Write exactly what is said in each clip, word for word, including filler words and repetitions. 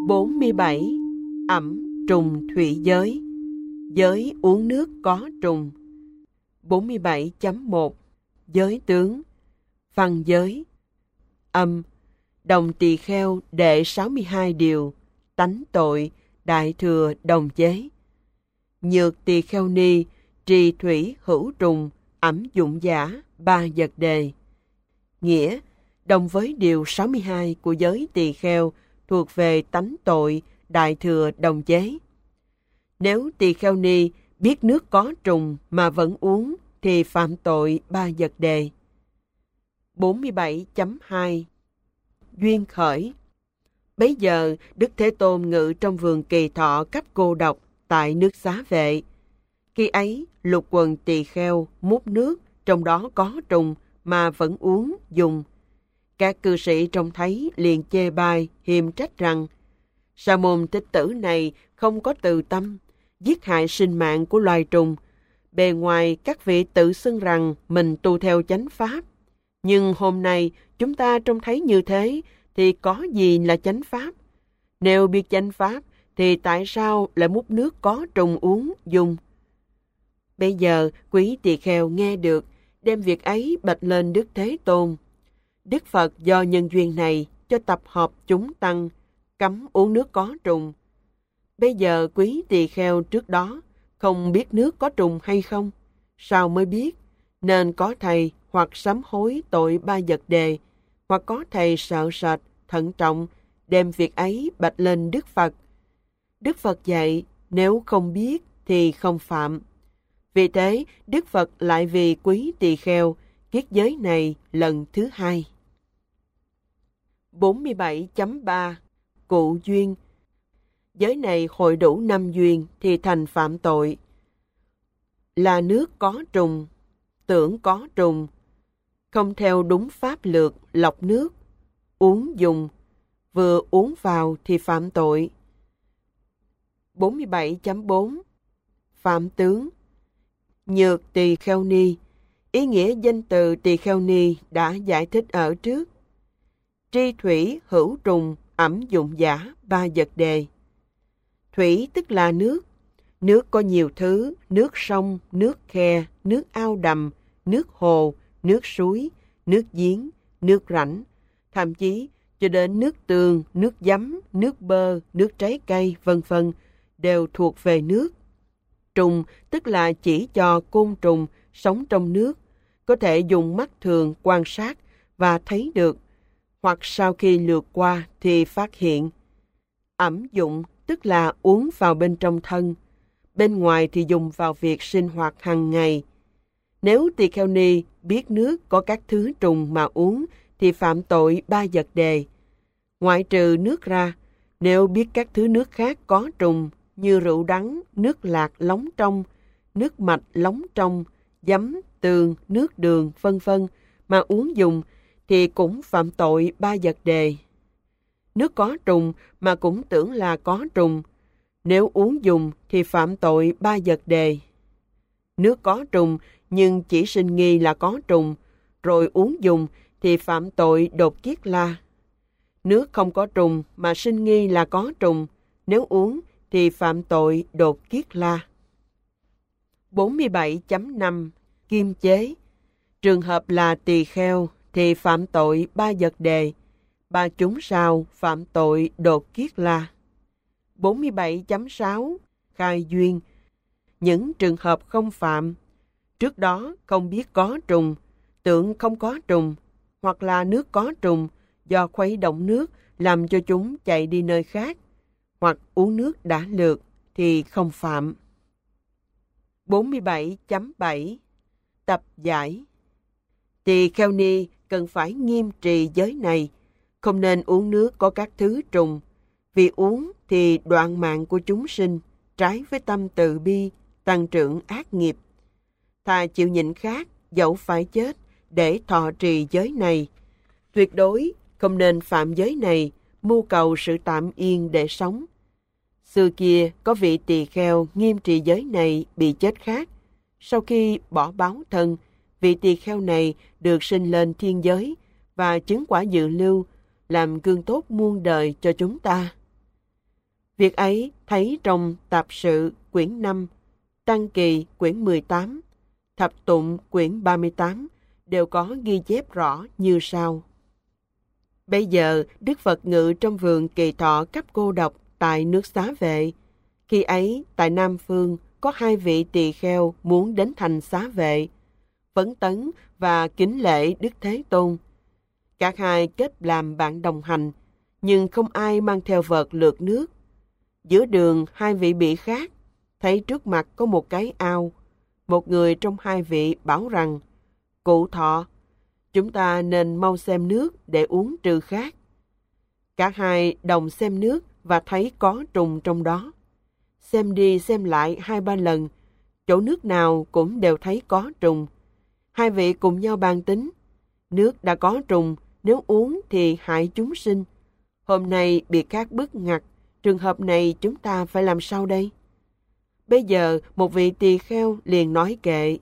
bốn mươi bảy. Ẩm trùng thủy giới. Giới uống nước có trùng. bốn mươi bảy chấm một. Giới tướng. Văn giới. Âm. Đồng Tỳ Kheo đệ sáu mươi hai điều. Tánh tội. Đại thừa đồng chế. Nhược Tỳ Kheo ni. Trì thủy hữu trùng. Ẩm dụng giả. Ba vật đề. Nghĩa. Đồng với điều sáu mươi hai của giới Tỳ Kheo thuộc về tánh tội. Đại thừa đồng chế. Nếu Tỳ Kheo ni biết nước có trùng mà vẫn uống thì phạm tội ba vật đề. bốn mươi bảy chấm hai. Duyên khởi. Bấy giờ Đức Thế Tôn ngự trong vườn Kỳ Thọ cấp cô độc tại nước Xá Vệ. Khi ấy lục quần tỳ kheo múc nước trong đó có trùng mà vẫn uống dùng. Các cư sĩ trông thấy liền chê bai hiềm trách rằng: Sa môn Thích Tử này không có từ tâm, giết hại sinh mạng của loài trùng. Bề ngoài các vị tự xưng rằng mình tu theo chánh pháp, nhưng hôm nay chúng ta trông thấy như thế thì có gì là chánh pháp? Nếu biết chánh pháp thì tại sao lại múc nước có trùng uống dùng? Bây giờ quý tỳ kheo nghe được, đem việc ấy bạch lên Đức Thế Tôn. Đức Phật do nhân duyên này cho tập hợp chúng tăng, cấm uống nước có trùng. Bây giờ quý tỳ kheo trước đó không biết nước có trùng hay không, sao mới biết? Nên có thầy hoặc sám hối tội ba vật đề, hoặc có thầy sợ sệt, thận trọng, đem việc ấy bạch lên Đức Phật. Đức Phật dạy, nếu không biết thì không phạm. Vì thế, Đức Phật lại vì quý tỳ kheo kiết giới này lần thứ hai. bốn mươi bảy chấm ba. Cụ duyên. Giới này hội đủ năm duyên thì thành phạm tội. Là nước có trùng, tưởng có trùng, không theo đúng pháp lược lọc nước, uống dùng, vừa uống vào thì phạm tội. bốn mươi bảy chấm bốn. Phạm tướng. Nhược Tỳ Kheo ni. Ý nghĩa danh từ Tỳ Kheo ni đã giải thích ở trước. Tri thủy hữu trùng, ẩm dụng giả, ba vật đề. Thủy tức là nước. Nước có nhiều thứ: nước sông, nước khe, nước ao đầm, nước hồ, nước suối, nước giếng, nước rãnh, thậm chí cho đến nước tường, nước giấm, nước bơ, nước trái cây, vân vân đều thuộc về nước. Trùng tức là chỉ cho côn trùng sống trong nước, có thể dùng mắt thường quan sát và thấy được, hoặc sau khi lướt qua thì phát hiện. Ẩm dụng tức là uống vào bên trong thân, bên ngoài thì dùng vào việc sinh hoạt hàng ngày. Nếu tỳ kheo ni biết nước có các thứ trùng mà uống thì phạm tội ba vật đề. Ngoại trừ nước ra, nếu biết các thứ nước khác có trùng như rượu đắng, nước lạc lóng trong, nước mạch lóng trong, giấm, tường, nước đường, vân vân mà uống dùng thì cũng phạm tội ba vật đề. Nước có trùng mà cũng tưởng là có trùng, nếu uống dùng thì phạm tội ba vật đề. Nước có trùng nhưng chỉ sinh nghi là có trùng, rồi uống dùng thì phạm tội đột kiết la. Nước không có trùng mà sinh nghi là có trùng, nếu uống thì phạm tội đột kiết la. bốn mươi bảy chấm năm. Kim chế. Trường hợp là tỳ kheo thì phạm tội ba vật đề, ba chúng sao phạm tội đột kiết la. bốn mươi bảy chấm sáu. Khai duyên. Những trường hợp không phạm, trước đó không biết có trùng, tưởng không có trùng, hoặc là nước có trùng do khuấy động nước làm cho chúng chạy đi nơi khác, hoặc uống nước đã lượt thì không phạm. bốn mươi bảy chấm bảy. Tập giải. Tỳ kheo ni cần phải nghiêm trì giới này, không nên uống nước có các thứ trùng, vì uống thì đoạn mạng của chúng sinh, trái với tâm từ bi, tăng trưởng ác nghiệp. Thà chịu nhịn khác, dẫu phải chết, để thọ trì giới này. Tuyệt đối không nên phạm giới này, mưu cầu sự tạm yên để sống. Xưa kia có vị tỳ kheo nghiêm trì giới này bị chết khác. Sau khi bỏ báo thân, vị tỳ kheo này được sinh lên thiên giới và chứng quả dự lưu, làm gương tốt muôn đời cho chúng ta. Việc ấy thấy trong Tạp Sự quyển năm, Tăng Kỳ quyển mười tám, Thập Tụng quyển ba mươi tám đều có ghi chép rõ như sau. Bây giờ, Đức Phật ngự trong vườn Kỳ Thọ cấp cô độc tại nước Xá Vệ. Khi ấy, tại Nam Phương, có hai vị tỳ kheo muốn đến thành Xá Vệ, Vấn Tấn và kính lễ Đức Thế Tôn. Cả hai kết làm bạn đồng hành, nhưng không ai mang theo vợt lượt nước. Giữa đường, hai vị bị khác, thấy trước mặt có một cái ao. Một người trong hai vị bảo rằng, Cụ Thọ, chúng ta nên mau xem nước để uống trừ khát. Cả hai đồng xem nước và thấy có trùng trong đó. Xem đi xem lại hai ba lần, chỗ nước nào cũng đều thấy có trùng. Hai vị cùng nhau bàn tính, nước đã có trùng, nếu uống thì hại chúng sinh. Hôm nay bị khác bức ngặt, trường hợp này chúng ta phải làm sao đây? Bây giờ một vị tỳ kheo liền nói kệ.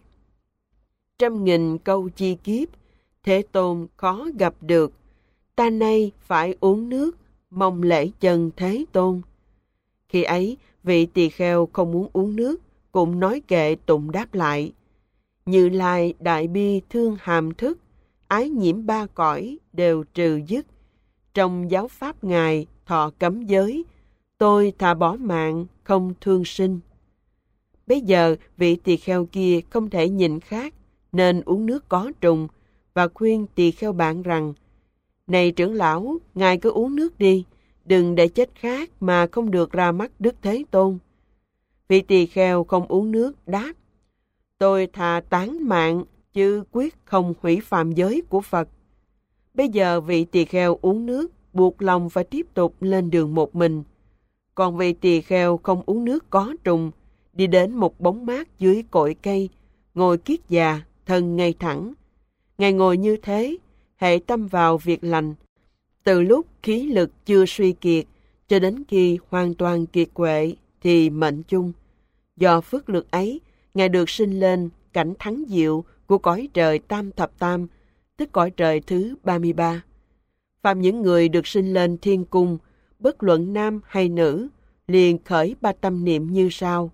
Trăm nghìn câu chi kiếp, Thế Tôn khó gặp được. Ta nay phải uống nước, mong lễ chân Thế Tôn. Khi ấy, vị tỳ kheo không muốn uống nước, cũng nói kệ tụng đáp lại. Như Lai đại bi thương hàm thức, ái nhiễm ba cõi đều trừ dứt. Trong giáo pháp Ngài thọ cấm giới, tôi thà bỏ mạng không thương sinh. Bây giờ vị tỳ kheo kia không thể nhịn khát, nên uống nước có trùng, và khuyên tỳ kheo bạn rằng, này trưởng lão, ngài cứ uống nước đi, đừng để chết khát mà không được ra mắt Đức Thế Tôn. Vị tỳ kheo không uống nước đáp, tôi thà tán mạng, chứ quyết không hủy phạm giới của Phật. Bây giờ vị tỳ kheo uống nước, buộc lòng phải tiếp tục lên đường một mình. Còn vị tỳ kheo không uống nước có trùng, đi đến một bóng mát dưới cội cây, ngồi kiết già, thân ngay thẳng. Ngài ngồi như thế, hệ tâm vào việc lành, từ lúc khí lực chưa suy kiệt, cho đến khi hoàn toàn kiệt quệ, thì mệnh chung. Do phước lực ấy, Ngài được sinh lên cảnh thắng diệu của cõi trời tam thập tam, tức cõi trời thứ ba mươi ba. Phàm những người được sinh lên thiên cung, bất luận nam hay nữ, liền khởi ba tâm niệm như sau.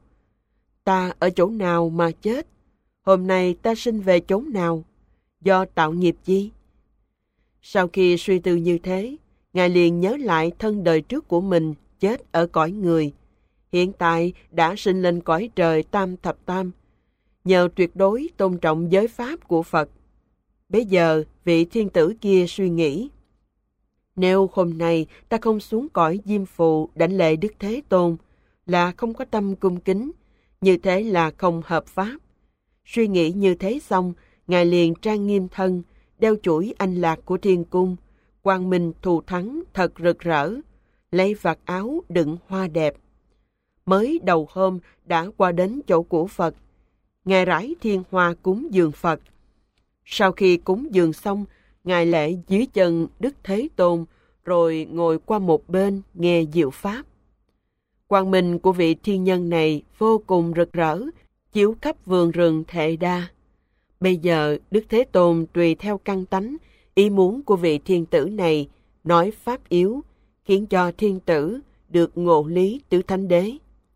Ta ở chỗ nào mà chết? Hôm nay ta sinh về chốn nào? Do tạo nghiệp gì? Sau khi suy tư như thế, Ngài liền nhớ lại thân đời trước của mình chết ở cõi người. Hiện tại đã sinh lên cõi trời tam thập tam, nhờ tuyệt đối tôn trọng giới pháp của Phật. Bây giờ, vị thiên tử kia suy nghĩ, nếu hôm nay ta không xuống cõi Diêm Phù đảnh lễ Đức Thế Tôn, là không có tâm cung kính, như thế là không hợp pháp. Suy nghĩ như thế xong, Ngài liền trang nghiêm thân, đeo chuỗi anh lạc của thiên cung, quang minh thù thắng thật rực rỡ, lấy vạt áo đựng hoa đẹp. Mới đầu hôm đã qua đến chỗ của Phật, Ngài rải thiên hoa cúng dường Phật. Sau khi cúng dường xong, Ngài lễ dưới chân Đức Thế Tôn, rồi ngồi qua một bên nghe diệu pháp. Quang minh của vị thiên nhân này vô cùng rực rỡ, chiếu khắp vườn rừng Thệ Đa. Bây giờ Đức Thế Tôn tùy theo căn tánh, ý muốn của vị thiên tử này, nói pháp yếu, khiến cho thiên tử được ngộ lý tứ thánh đế.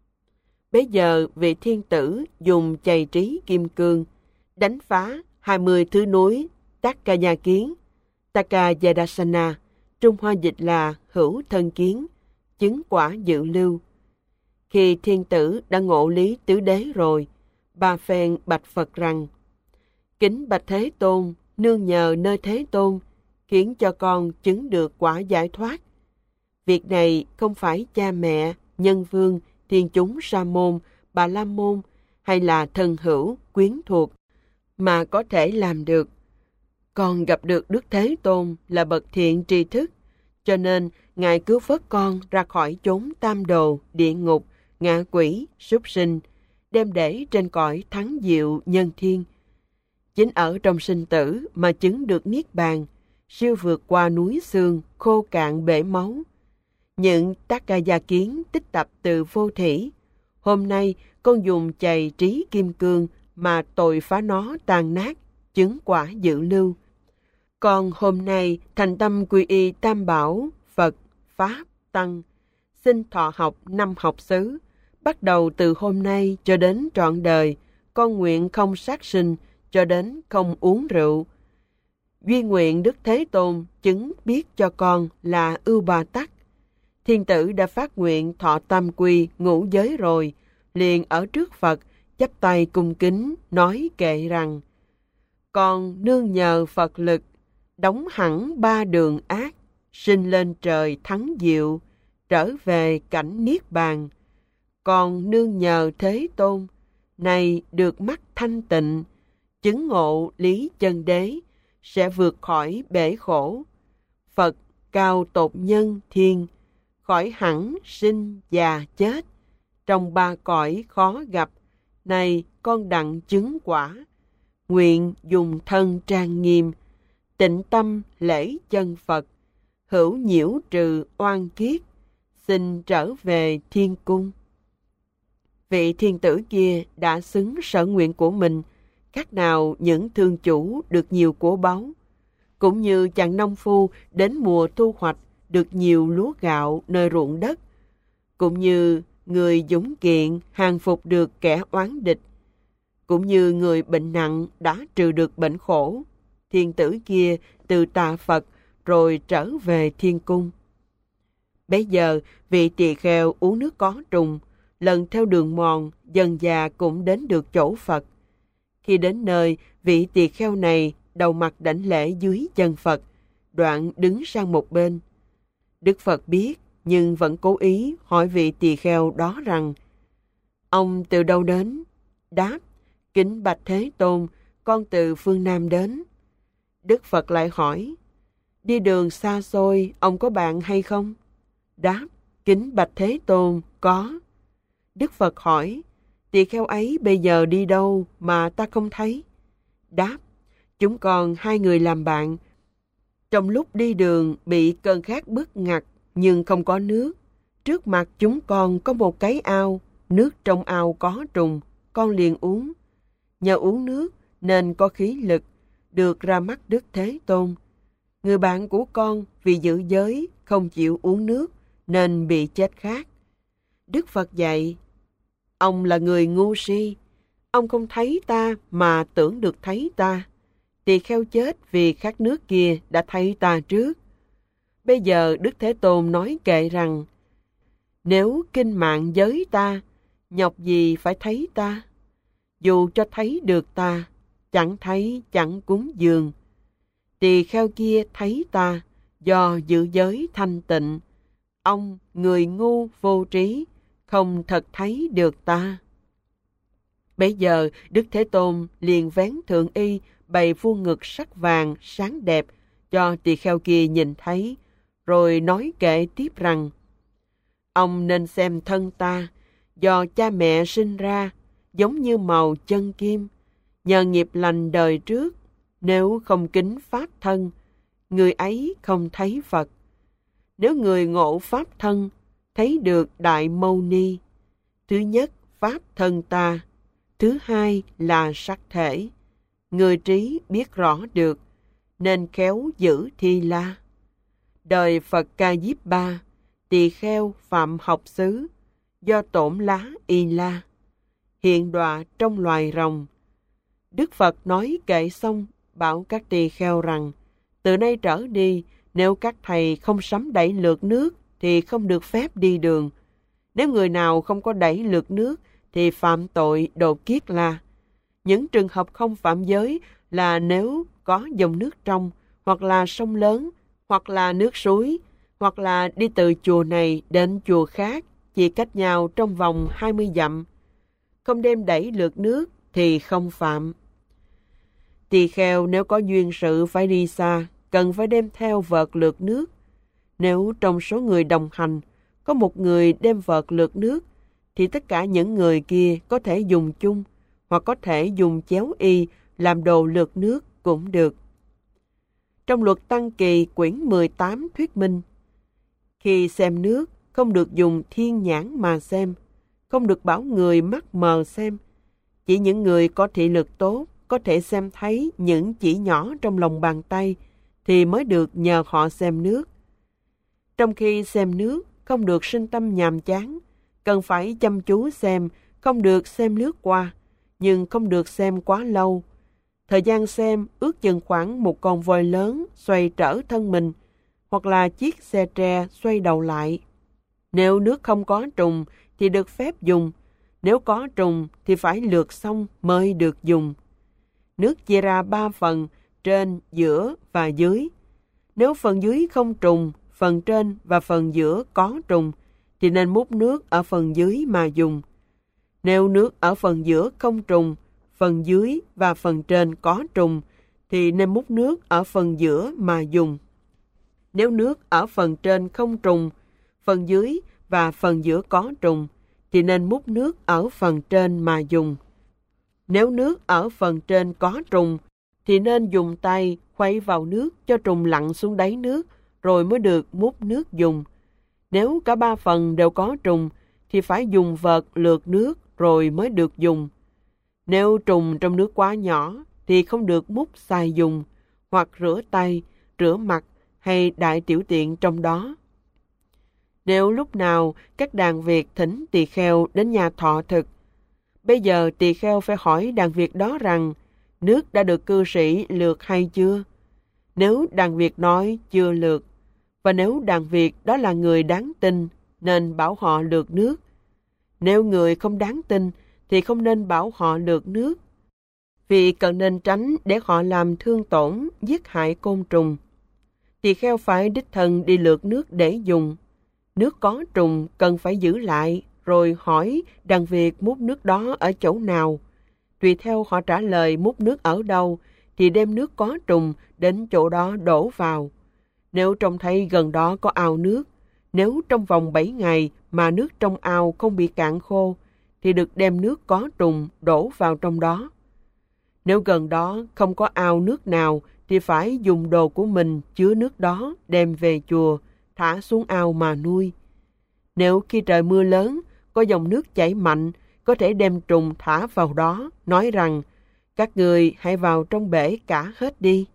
Bây giờ vị thiên tử dùng chày trí kim cương, đánh phá hai mươi thứ núi Takkaya kiến, Takkayadasana, Trung Hoa dịch là hữu thân kiến, chứng quả dự lưu. Khi thiên tử đã ngộ lý tứ đế rồi, ba phen bạch Phật rằng, kính bạch Thế Tôn, nương nhờ nơi Thế Tôn, khiến cho con chứng được quả giải thoát. Việc này không phải cha mẹ, nhân vương, thiên chúng sa môn, bà la môn hay là thân hữu, quyến thuộc mà có thể làm được. Con gặp được Đức Thế Tôn là bậc thiện tri thức, cho nên Ngài cứu vớt con ra khỏi chốn tam đồ, địa ngục, ngạ quỷ, súc sinh, đem để trên cõi thắng diệu nhân thiên. Chính ở trong sinh tử mà chứng được niết bàn, siêu vượt qua núi xương, khô cạn bể máu. Những Takkaya kiến tích tập từ vô thỉ. Hôm nay con dùng chày trí kim cương mà tội phá nó tàn nát, chứng quả dự lưu. Con hôm nay thành tâm quy y tam bảo, Phật, Pháp, Tăng, xin thọ học năm học xứ. Bắt đầu từ hôm nay cho đến trọn đời, con nguyện không sát sinh cho đến không uống rượu. Duy nguyện Đức Thế Tôn chứng biết cho con là Ưu Bà Tắc. Thiên tử đã phát nguyện thọ tam quy ngũ giới rồi, liền ở trước Phật, chắp tay cung kính, nói kệ rằng: con nương nhờ Phật lực, đóng hẳn ba đường ác, sinh lên trời thắng diệu, trở về cảnh niết bàn. Con nương nhờ Thế Tôn, này được mắt thanh tịnh, chứng ngộ lý chân đế, sẽ vượt khỏi bể khổ. Phật cao tột nhân thiên, khỏi hẳn sinh già chết, trong ba cõi khó gặp, này con đặng chứng quả. Nguyện dùng thân trang nghiêm, tịnh tâm lễ chân Phật, hữu nhiễu trừ oan kiết, xin trở về thiên cung. Vị thiên tử kia đã xứng sở nguyện của mình, khác nào những thương chủ được nhiều của báu, cũng như chàng nông phu đến mùa thu hoạch được nhiều lúa gạo nơi ruộng đất, cũng như người dũng kiện hàng phục được kẻ oán địch, cũng như người bệnh nặng đã trừ được bệnh khổ. Thiên tử kia từ tạ Phật rồi trở về thiên cung. Bấy giờ vị tỳ kheo uống nước có trùng, lần theo đường mòn, dần dà cũng đến được chỗ Phật. Khi đến nơi, vị tỳ kheo này đầu mặt đảnh lễ dưới chân Phật, đoạn đứng sang một bên. Đức Phật biết, nhưng vẫn cố ý hỏi vị tỳ kheo đó rằng: ông từ đâu đến? Đáp: kính bạch Thế Tôn, con từ phương Nam đến. Đức Phật lại hỏi: đi đường xa xôi, ông có bạn hay không? Đáp: kính bạch Thế Tôn, có. Đức Phật hỏi: tỳ kheo ấy bây giờ đi đâu mà ta không thấy? Đáp: chúng con hai người làm bạn. Trong lúc đi đường bị cơn khát bức ngặt nhưng không có nước. Trước mặt chúng con có một cái ao, nước trong ao có trùng, con liền uống. Nhờ uống nước nên có khí lực, được ra mắt Đức Thế Tôn. Người bạn của con vì giữ giới không chịu uống nước nên bị chết khát. Đức Phật dạy: ông là người ngu si, ông không thấy ta mà tưởng được thấy ta. Tỳ kheo chết vì khát nước kia đã thấy ta trước. Bây giờ Đức Thế Tôn nói kệ rằng: nếu kinh mạng giới ta, nhọc gì phải thấy ta? Dù cho thấy được ta, chẳng thấy chẳng cúng dường. Tỳ kheo kia thấy ta do giữ giới thanh tịnh. Ông người ngu vô trí, không thật thấy được ta. Bấy giờ Đức Thế Tôn liền vén thượng y, bày vuông ngực sắc vàng sáng đẹp cho tỳ kheo kia nhìn thấy, rồi nói kệ tiếp rằng: ông nên xem thân ta, do cha mẹ sinh ra, giống như màu chân kim. Nhờ nghiệp lành đời trước, nếu không kính pháp thân, người ấy không thấy Phật. Nếu người ngộ pháp thân, thấy được Đại Mâu Ni. Thứ nhất, pháp thân ta. Thứ hai là sắc thể. Người trí biết rõ được, nên khéo giữ thi la. Đời Phật Ca Diếp Ba, tỳ kheo phạm học xứ, do tổn lá y la, hiện đọa trong loài rồng. Đức Phật nói kệ xong, bảo các tỳ kheo rằng: từ nay trở đi, nếu các thầy không sắm đẩy lược nước thì không được phép đi đường. Nếu người nào không có đẩy lược nước thì phạm tội đột kiết la. Những trường hợp không phạm giới là nếu có dòng nước trong, hoặc là sông lớn, hoặc là nước suối, hoặc là đi từ chùa này đến chùa khác, chỉ cách nhau trong vòng hai mươi dặm. Không đem đẩy lược nước thì không phạm. Tỳ kheo nếu có duyên sự phải đi xa, cần phải đem theo vợt lược nước. Nếu trong số người đồng hành có một người đem vợt lược nước, thì tất cả những người kia có thể dùng chung, hoặc có thể dùng chéo y làm đồ lược nước cũng được. Trong luật Tăng Kỳ quyển mười tám thuyết minh: khi xem nước, không được dùng thiên nhãn mà xem, không được bảo người mắt mờ xem. Chỉ những người có thị lực tốt, có thể xem thấy những chỉ nhỏ trong lòng bàn tay, thì mới được nhờ họ xem nước. Trong khi xem nước, không được sinh tâm nhàm chán, cần phải chăm chú xem, không được xem lướt qua, nhưng không được xem quá lâu. Thời gian xem ước chừng khoảng một con voi lớn xoay trở thân mình, hoặc là chiếc xe tre xoay đầu lại. Nếu nước không có trùng thì được phép dùng, nếu có trùng thì phải lượt xong mới được dùng. Nước chia ra ba phần, trên, giữa và dưới. Nếu phần dưới không trùng, phần trên và phần giữa có trùng, thì nên múc nước ở phần dưới mà dùng. Nếu nước ở phần giữa không trùng, phần dưới và phần trên có trùng, thì nên múc nước ở phần giữa mà dùng. Nếu nước ở phần trên không trùng, phần dưới và phần giữa có trùng, thì nên múc nước ở phần trên mà dùng. Nếu nước ở phần trên có trùng, thì nên dùng tay khuấy vào nước cho trùng lặn xuống đáy nước, rồi mới được múc nước dùng. Nếu cả ba phần đều có trùng, thì phải dùng vợt lượt nước rồi mới được dùng. Nếu trùng trong nước quá nhỏ, thì không được múc xài dùng, hoặc rửa tay, rửa mặt hay đại tiểu tiện trong đó. Nếu lúc nào các đàn Việt thỉnh tỳ kheo đến nhà thọ thực, bây giờ tỳ kheo phải hỏi đàn Việt đó rằng nước đã được cư sĩ lượt hay chưa? Nếu đàn Việt nói chưa lượt, và nếu đàn Việt đó là người đáng tin, nên bảo họ lượt nước. Nếu người không đáng tin, thì không nên bảo họ lượt nước, vì cần nên tránh để họ làm thương tổn, giết hại côn trùng. Tỳ kheo phải đích thân đi lượt nước để dùng. Nước có trùng cần phải giữ lại, rồi hỏi đàn Việt múc nước đó ở chỗ nào. Tùy theo họ trả lời múc nước ở đâu, thì đem nước có trùng đến chỗ đó đổ vào. Nếu trông thấy gần đó có ao nước, nếu trong vòng bảy ngày mà nước trong ao không bị cạn khô, thì được đem nước có trùng đổ vào trong đó. Nếu gần đó không có ao nước nào, thì phải dùng đồ của mình chứa nước đó đem về chùa, thả xuống ao mà nuôi. Nếu khi trời mưa lớn, có dòng nước chảy mạnh, có thể đem trùng thả vào đó, nói rằng, các người hãy vào trong bể cả hết đi.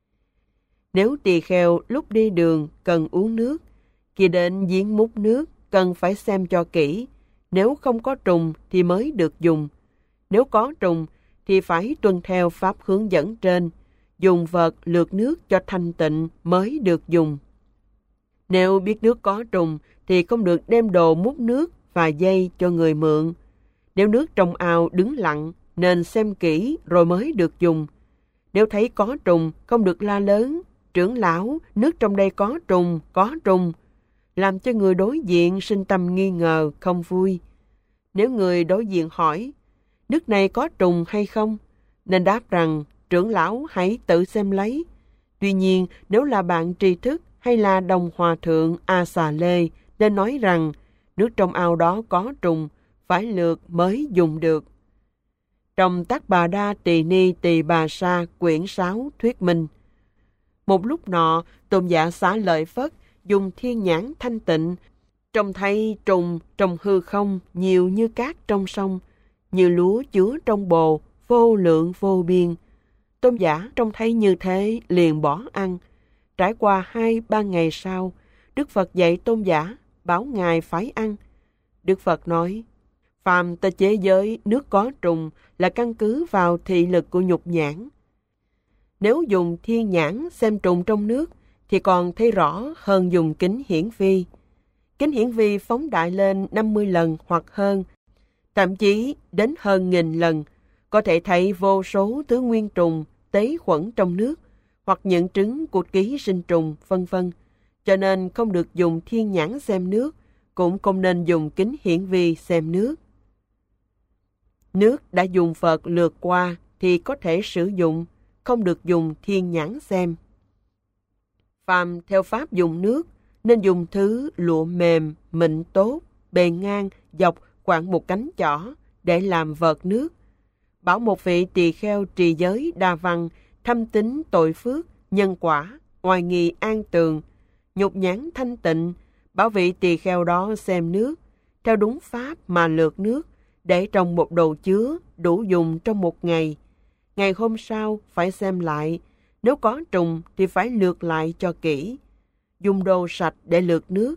Nếu tỳ kheo lúc đi đường cần uống nước, khi đến giếng múc nước, cần phải xem cho kỹ. Nếu không có trùng thì mới được dùng. Nếu có trùng thì phải tuân theo pháp hướng dẫn trên, dùng vợt lượt nước cho thanh tịnh mới được dùng. Nếu biết nước có trùng thì không được đem đồ múc nước và dây cho người mượn. Nếu nước trong ao đứng lặng, nên xem kỹ rồi mới được dùng. Nếu thấy có trùng, không được la lớn, trưởng lão, nước trong đây có trùng, có trùng, làm cho người đối diện sinh tâm nghi ngờ, không vui. Nếu người đối diện hỏi, nước này có trùng hay không, nên đáp rằng, trưởng lão hãy tự xem lấy. Tuy nhiên, nếu là bạn tri thức hay là đồng hòa thượng A Xà Lê, nên nói rằng, nước trong ao đó có trùng, phải lượt mới dùng được. Trong Tác Bà Đa Tỳ Ni Tỳ Bà Sa quyển sáu thuyết minh, một lúc nọ, Tôn giả Xá Lợi Phất dùng thiên nhãn thanh tịnh, trông thấy trùng trong hư không nhiều như cát trong sông, như lúa chứa trong bồ, vô lượng vô biên. Tôn giả trông thấy như thế liền bỏ ăn. Trải qua hai ba ngày sau, Đức Phật dạy Tôn giả, bảo Ngài phải ăn. Đức Phật nói, phàm ta chế giới nước có trùng là căn cứ vào thị lực của nhục nhãn. Nếu dùng thiên nhãn xem trùng trong nước, thì còn thấy rõ hơn dùng kính hiển vi. Kính hiển vi phóng đại lên năm mươi lần hoặc hơn, thậm chí đến hơn nghìn lần, có thể thấy vô số thứ nguyên trùng, tế khuẩn trong nước, hoặc những trứng của ký sinh trùng, vân vân. Cho nên không được dùng thiên nhãn xem nước, cũng không nên dùng kính hiển vi xem nước. Nước đã dùng Phật lượt qua thì có thể sử dụng, không được dùng thiên nhãn xem. Phàm theo pháp dùng nước, nên dùng thứ lụa mềm, mịn tốt, bề ngang, dọc khoảng một cánh chỏ để làm vợt nước. Bảo một vị tỳ kheo trì giới đa văn, thâm tín tội phước, nhân quả, oai nghi an tường, nhục nhãn thanh tịnh, bảo vị tỳ kheo đó xem nước, theo đúng pháp mà lượt nước, để trong một đồ chứa, đủ dùng trong một ngày. Ngày hôm sau phải xem lại, nếu có trùng thì phải lượt lại cho kỹ. Dùng đồ sạch để lượt nước,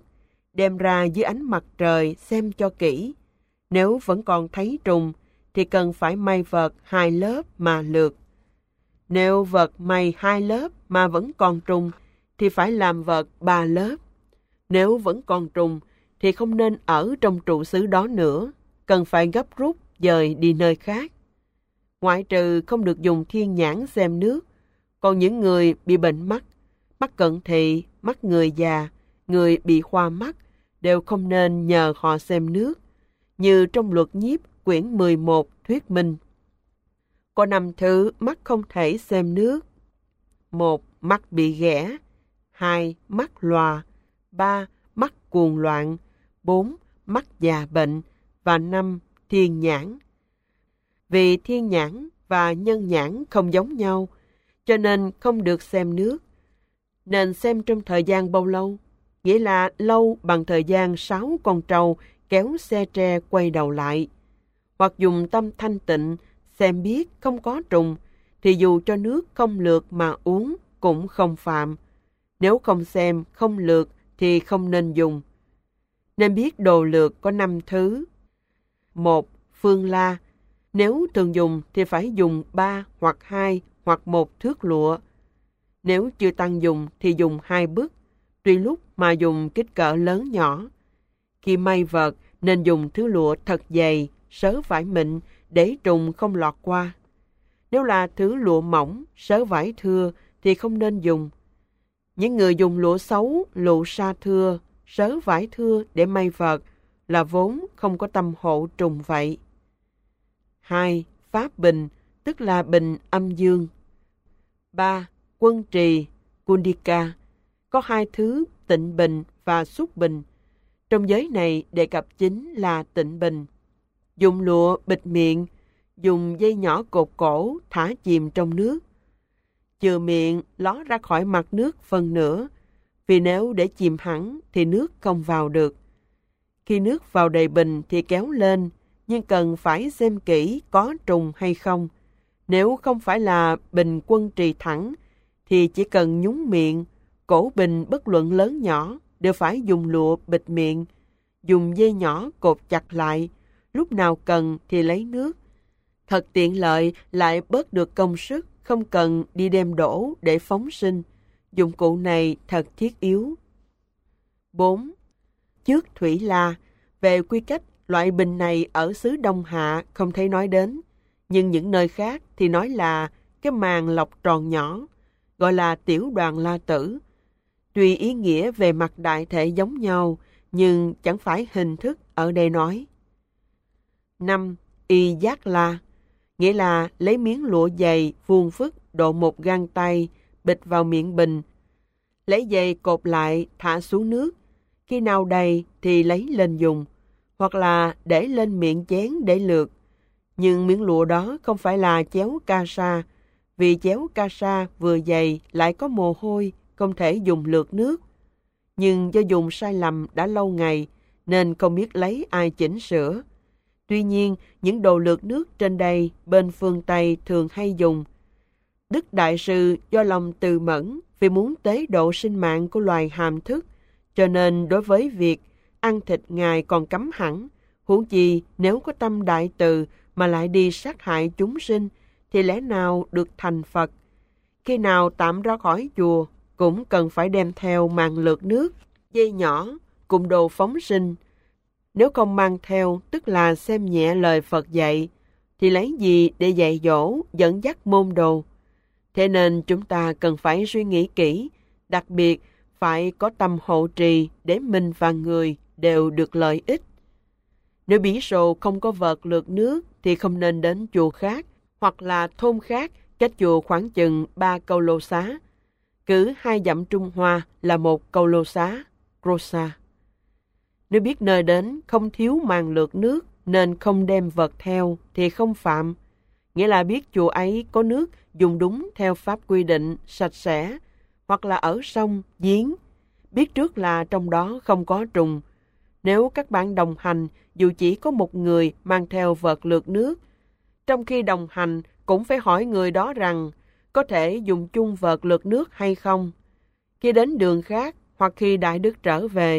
đem ra dưới ánh mặt trời xem cho kỹ. Nếu vẫn còn thấy trùng, thì cần phải may vợt hai lớp mà lượt. Nếu vợt may hai lớp mà vẫn còn trùng, thì phải làm vợt ba lớp. Nếu vẫn còn trùng, thì không nên ở trong trụ xứ đó nữa, cần phải gấp rút dời đi nơi khác. Ngoại trừ không được dùng thiên nhãn xem nước, còn những người bị bệnh mắt, mắt cận thị, mắt người già, người bị hoa mắt đều không nên nhờ họ xem nước, như trong luật nhiếp quyển mười một thuyết minh. Có năm thứ mắt không thể xem nước. Một, mắt bị ghẻ. Hai, mắt lòa. Ba, mắt cuồng loạn. Bốn, mắt già bệnh. Và năm, thiên nhãn. Vì thiên nhãn và nhân nhãn không giống nhau, cho nên không được xem nước. Nên xem trong thời gian bao lâu? Nghĩa là lâu bằng thời gian sáu con trâu kéo xe tre quay đầu lại. Hoặc dùng tâm thanh tịnh, xem biết không có trùng, thì dù cho nước không lượt mà uống cũng không phạm. Nếu không xem, không lượt thì không nên dùng. Nên biết đồ lượt có năm thứ. Một, phương la. Nếu thường dùng thì phải dùng ba hoặc hai hoặc một thước lụa. Nếu chưa tăng dùng thì dùng hai bức, tùy lúc mà dùng kích cỡ lớn nhỏ. Khi may vợt nên dùng thứ lụa thật dày, sớ vải mịn để trùng không lọt qua. Nếu là thứ lụa mỏng, sớ vải thưa thì không nên dùng. Những người dùng lụa xấu, lụa sa thưa, sớ vải thưa để may vợt là vốn không có tâm hộ trùng vậy. Hai, pháp bình, tức là bình âm dương. Ba, quân trì, kundika. Có hai thứ tịnh bình và xúc bình. Trong giới này đề cập chính là tịnh bình. Dùng lụa bịt miệng, dùng dây nhỏ cột cổ thả chìm trong nước. Chừa miệng ló ra khỏi mặt nước phần nửa, vì nếu để chìm hẳn thì nước không vào được. Khi nước vào đầy bình thì kéo lên, nhưng cần phải xem kỹ có trùng hay không. Nếu không phải là bình quân trì thẳng, thì chỉ cần nhúng miệng, cổ bình bất luận lớn nhỏ đều phải dùng lụa bịt miệng, dùng dây nhỏ cột chặt lại, lúc nào cần thì lấy nước. Thật tiện lợi, lại bớt được công sức, không cần đi đem đổ để phóng sinh. Dụng cụ này thật thiết yếu. Bốn. Trước thủy la. Về quy cách, loại bình này ở xứ Đông Hạ không thấy nói đến, nhưng những nơi khác thì nói là cái màng lọc tròn nhỏ, gọi là tiểu đoàn la tử. Tuy ý nghĩa về mặt đại thể giống nhau, nhưng chẳng phải hình thức ở đây nói. Năm. Y giác la. Nghĩa là lấy miếng lụa dày vuông phức độ một gang tay, bịt vào miệng bình. Lấy dây cột lại thả xuống nước. Khi nào đầy thì lấy lên dùng, hoặc là để lên miệng chén để lượt. Nhưng miếng lụa đó không phải là chéo ca sa, vì chéo ca sa vừa dày lại có mồ hôi, không thể dùng lượt nước. Nhưng do dùng sai lầm đã lâu ngày, nên không biết lấy ai chỉnh sửa. Tuy nhiên, những đồ lượt nước trên đây bên phương Tây thường hay dùng. Đức Đại Sư do lòng từ mẫn vì muốn tế độ sinh mạng của loài hàm thức, cho nên đối với việc ăn thịt Ngài còn cấm hẳn. Huống chi nếu có tâm đại từ mà lại đi sát hại chúng sinh, thì lẽ nào được thành Phật? Khi nào tạm ra khỏi chùa, cũng cần phải đem theo màn lượt nước, dây nhỏ, cùng đồ phóng sinh. Nếu không mang theo, tức là xem nhẹ lời Phật dạy, thì lấy gì để dạy dỗ, dẫn dắt môn đồ? Thế nên chúng ta cần phải suy nghĩ kỹ, đặc biệt phải có tâm hộ trì để mình và người đều được lợi ích. Nếu bí sồ không có vợt lượt nước thì không nên đến chùa khác, hoặc là thôn khác cách chùa khoảng chừng ba câu lô xá. Cứ hai dặm Trung Hoa là một câu lô xá, Rosa. Nếu biết nơi đến không thiếu màn lượt nước nên không đem vật theo thì không phạm. Nghĩa là biết chùa ấy có nước dùng đúng theo pháp quy định, sạch sẽ, hoặc là ở sông, giếng. Biết trước là trong đó không có trùng. Nếu các bạn đồng hành, dù chỉ có một người mang theo vật lượt nước, trong khi đồng hành cũng phải hỏi người đó rằng có thể dùng chung vật lượt nước hay không. Khi đến đường khác hoặc khi Đại Đức trở về,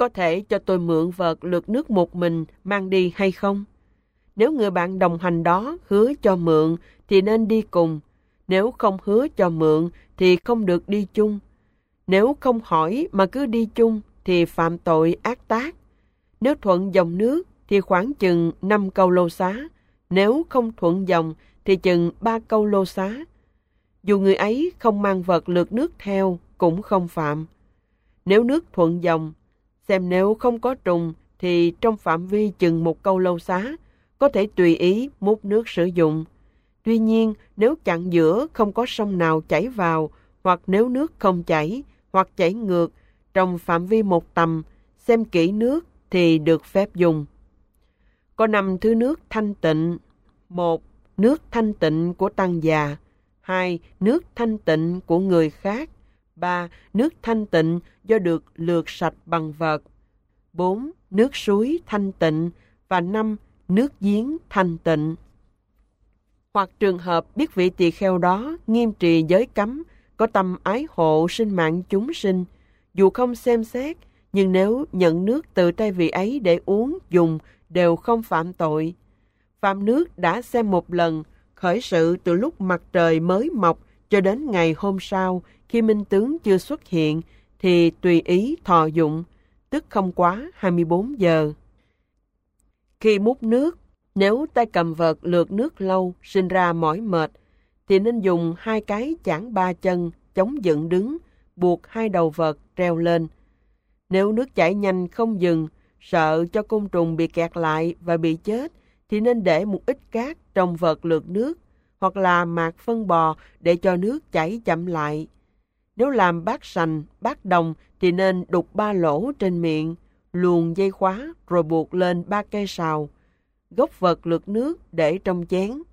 có thể cho tôi mượn vợt lược nước một mình mang đi hay không? Nếu người bạn đồng hành đó hứa cho mượn thì nên đi cùng. Nếu không hứa cho mượn thì không được đi chung. Nếu không hỏi mà cứ đi chung thì phạm tội ác tác. Nếu thuận dòng nước thì khoảng chừng năm câu lô xá. Nếu không thuận dòng thì chừng ba câu lô xá. Dù người ấy không mang vật lược nước theo cũng không phạm. Nếu nước thuận dòng, xem nếu không có trùng thì trong phạm vi chừng một câu lô xá, có thể tùy ý múc nước sử dụng. Tuy nhiên, nếu chặn giữa không có sông nào chảy vào, hoặc nếu nước không chảy, hoặc chảy ngược, trong phạm vi một tầm, xem kỹ nước thì được phép dùng. Có năm thứ nước thanh tịnh. Một, nước thanh tịnh của tăng già. Hai, nước thanh tịnh của người khác. Ba, nước thanh tịnh do được lược sạch bằng vật. Bốn, nước suối thanh tịnh. Và năm, nước giếng thanh tịnh. Hoặc trường hợp biết vị tỳ kheo đó nghiêm trì giới cấm, có tâm ái hộ sinh mạng chúng sinh, dù không xem xét, nhưng nếu nhận nước từ tay vị ấy để uống, dùng, đều không phạm tội. Phạm nước đã xem một lần, khởi sự từ lúc mặt trời mới mọc cho đến ngày hôm sau, khi minh tướng chưa xuất hiện, thì tùy ý thọ dụng, tức không quá hai mươi bốn giờ. Khi múc nước, nếu tay cầm vợt lược nước lâu, sinh ra mỏi mệt, thì nên dùng hai cái chảng ba chân, chống dựng đứng, buộc hai đầu vợt treo lên. Nếu nước chảy nhanh không dừng, sợ cho côn trùng bị kẹt lại và bị chết, thì nên để một ít cát trong vợt lược nước, hoặc là mạt phân bò để cho nước chảy chậm lại. Nếu làm bát sành, bát đồng thì nên đục ba lỗ trên miệng, luồn dây khóa rồi buộc lên ba cây sào. Gốc vợt lược nước để trong chén.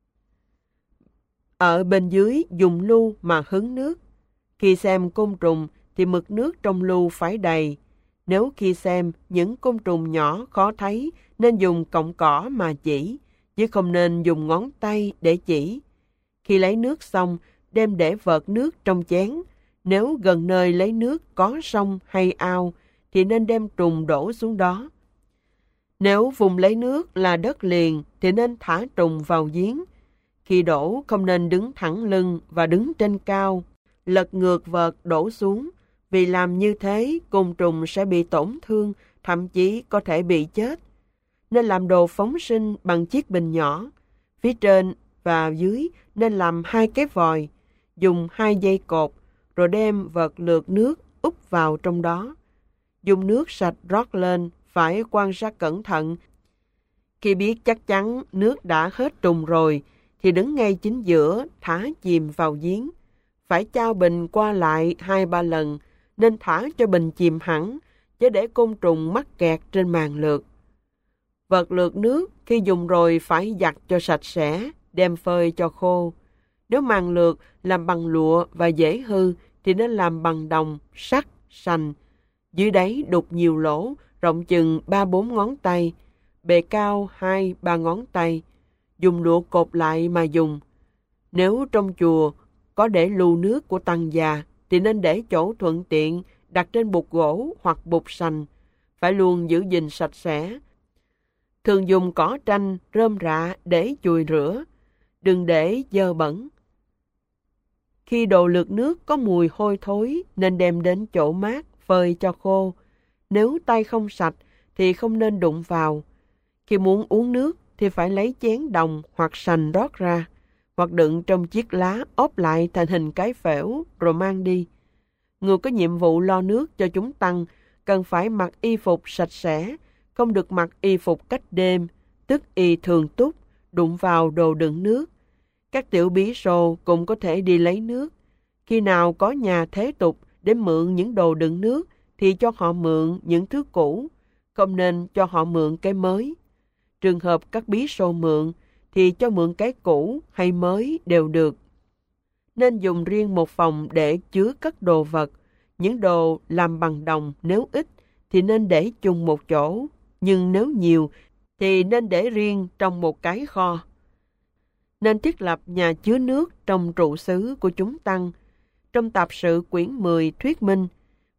Ở bên dưới dùng lu mà hứng nước. Khi xem côn trùng thì mực nước trong lu phải đầy. Nếu khi xem những côn trùng nhỏ khó thấy nên dùng cọng cỏ mà chỉ, chứ không nên dùng ngón tay để chỉ. Khi lấy nước xong, đem để vợt nước trong chén. Nếu gần nơi lấy nước có sông hay ao thì nên đem trùng đổ xuống đó. Nếu vùng lấy nước là đất liền thì nên thả trùng vào giếng. Khi đổ không nên đứng thẳng lưng và đứng trên cao, lật ngược vợt đổ xuống, vì làm như thế côn trùng sẽ bị tổn thương, thậm chí có thể bị chết. Nên làm đồ phóng sinh bằng chiếc bình nhỏ. Phía trên và dưới nên làm hai cái vòi, dùng hai dây cột, rồi đem vợt lược nước úp vào trong đó. Dùng nước sạch rót lên, phải quan sát cẩn thận. Khi biết chắc chắn nước đã hết trùng rồi, thì đứng ngay chính giữa, thả chìm vào giếng. Phải chao bình qua lại hai ba lần, nên thả cho bình chìm hẳn, chứ để côn trùng mắc kẹt trên màn lược. Vợt lược nước khi dùng rồi phải giặt cho sạch sẽ, đem phơi cho khô. Nếu màn lược làm bằng lụa và dễ hư, thì nên làm bằng đồng, sắt, sành. Dưới đáy đục nhiều lỗ, rộng chừng ba bốn ngón tay, bề cao hai ba ngón tay. Dùng lụa cột lại mà dùng. Nếu trong chùa có để lu nước của tăng già, thì nên để chỗ thuận tiện, đặt trên bục gỗ hoặc bục sành. Phải luôn giữ gìn sạch sẽ. Thường dùng cỏ tranh, rơm rạ để chùi rửa. Đừng để dơ bẩn. Khi đồ lược nước có mùi hôi thối, nên đem đến chỗ mát, phơi cho khô. Nếu tay không sạch thì không nên đụng vào. Khi muốn uống nước thì phải lấy chén đồng hoặc sành rót ra, hoặc đựng trong chiếc lá ốp lại thành hình cái phễu rồi mang đi. Người có nhiệm vụ lo nước cho chúng tăng cần phải mặc y phục sạch sẽ, không được mặc y phục cách đêm, tức y thường túc, đụng vào đồ đựng nước. Các tiểu bí sô cũng có thể đi lấy nước. Khi nào có nhà thế tục để mượn những đồ đựng nước thì cho họ mượn những thứ cũ, không nên cho họ mượn cái mới. Trường hợp các bí sô mượn thì cho mượn cái cũ hay mới đều được. Nên dùng riêng một phòng để chứa cất đồ vật. Những đồ làm bằng đồng nếu ít thì nên để chung một chỗ, nhưng nếu nhiều thì nên để riêng trong một cái kho. Nên thiết lập nhà chứa nước trong trụ xứ của chúng tăng. Trong tạp sự quyển mười thuyết minh,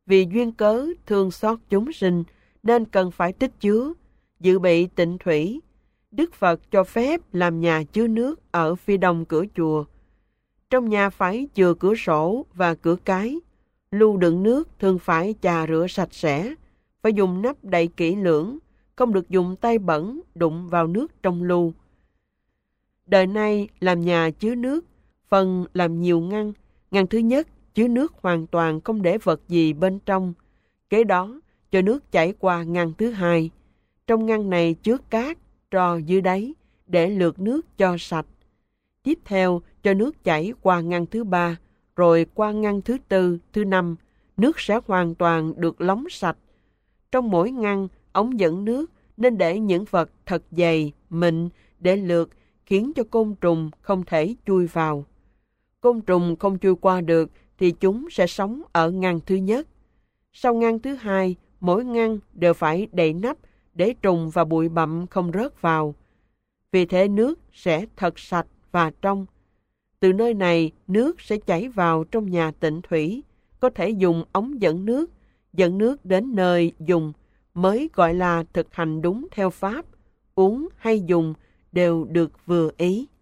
Vì duyên cớ thương xót chúng sinh nên cần phải tích chứa, dự bị tịnh thủy. Đức Phật cho phép làm nhà chứa nước ở phía đông cửa chùa. Trong nhà phải chừa cửa sổ và cửa cái. Lu đựng nước thường phải chà rửa sạch sẽ, phải dùng nắp đậy kỹ lưỡng, không được dùng tay bẩn đụng vào nước trong lu. Đời nay làm nhà chứa nước, phần làm nhiều ngăn. Ngăn thứ nhất chứa nước hoàn toàn không để vật gì bên trong. Kế đó cho nước chảy qua ngăn thứ hai. Trong ngăn này chứa cát, tro dưới đáy để lượt nước cho sạch. Tiếp theo cho nước chảy qua ngăn thứ ba, rồi qua ngăn thứ tư, thứ năm, nước sẽ hoàn toàn được lóng sạch. Trong mỗi ngăn, ống dẫn nước nên để những vật thật dày, mịn để lượt, khiến cho côn trùng không thể chui vào. Côn trùng không chui qua được thì chúng sẽ sống ở ngăn thứ nhất. Sau ngăn thứ hai, mỗi ngăn đều phải đậy nắp để trùng và bụi bặm không rớt vào. Vì thế nước sẽ thật sạch và trong. Từ nơi này, nước sẽ chảy vào trong nhà tịnh thủy, có thể dùng ống dẫn nước, dẫn nước đến nơi dùng, mới gọi là thực hành đúng theo pháp, uống hay dùng đều được vừa ý.